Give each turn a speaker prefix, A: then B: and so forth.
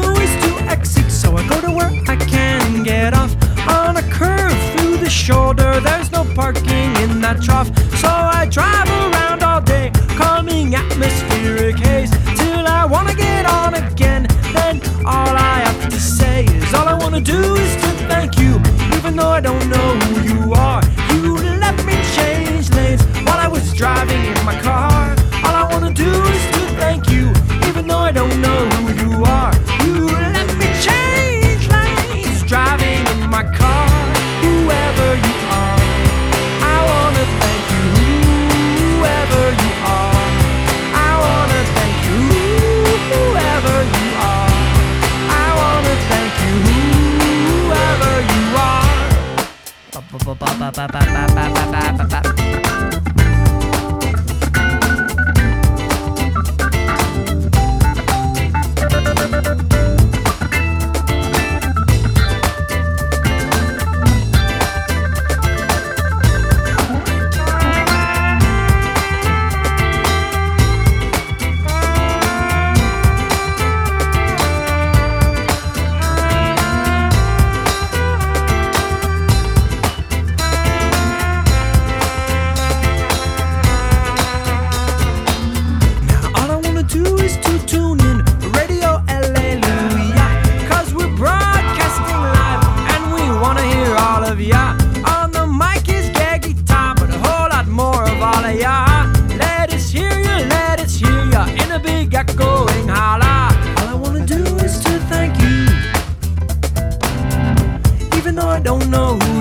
A: is to exit, so I go to where I can get off. On a curve through the shoulder, there's no parking in that trough. So I drive around all day, calming atmospheric haze, till I wanna get on again. Then all I have to say is, all I wanna do is to thank you, even though I don't know who you are. You let me change lanes while I was driving in my car. All I wanna do is to thank you, even though I don't know who you are. You let me change lanes driving in my car. Whoever you are, I wanna thank you. Whoever you are, I wanna thank you. Whoever you are, I wanna thank you. Whoever you are. Do is to tune in Radio Alleluia, 'cause we're broadcasting live and we wanna hear all of ya. On the mic is Gag Guitar, but a whole lot more of all of ya. Let us hear ya in a big echoing holla. All I wanna do is to thank you, even though I don't know who